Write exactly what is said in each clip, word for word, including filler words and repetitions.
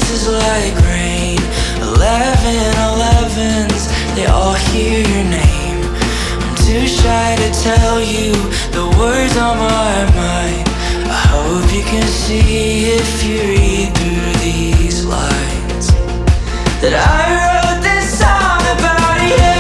is like rain. Eleven elevens, they all hear your name. I'm too shy to tell you the words on my mind. I hope you can see if you read through these lines that I wrote this song about you.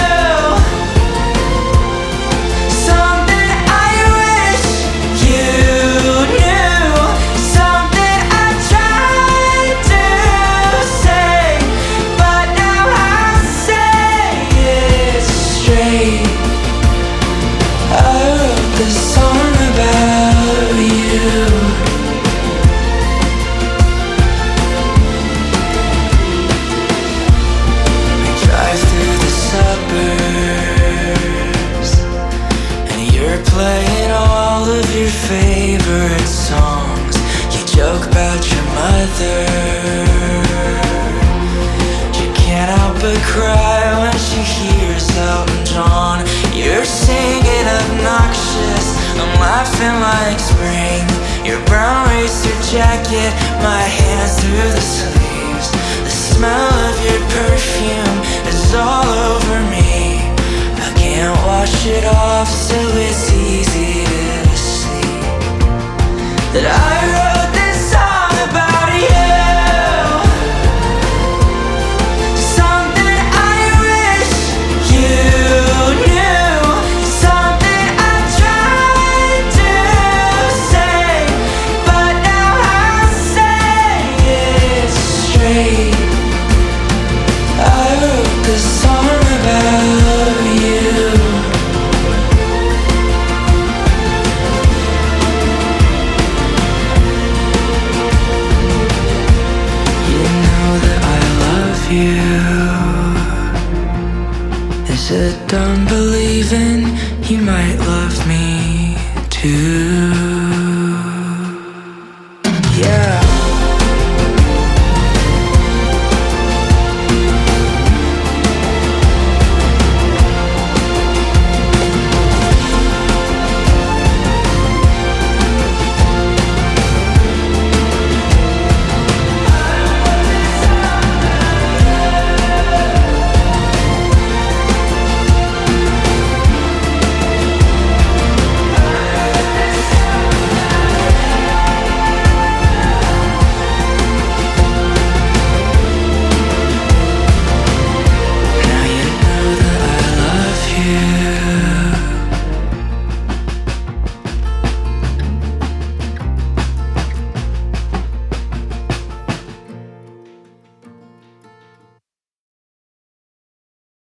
Something I wish you knew, something I tried to say, but now I'll say it straight. I wrote this song about you. Playing all of your favorite songs. You joke about your mother. She can't help but cry when she hears Elton John. You're singing obnoxious, I'm laughing like spring. Your brown racer jacket, my hands through the sleeves. The smell of your perfume is all over me. I can't wash it off, so it's easy to see that I wrote this song about you. Something I wish you knew, something I tried to say, but now I'll say it straight. I wrote this song about you. Is it done believing you might love me too?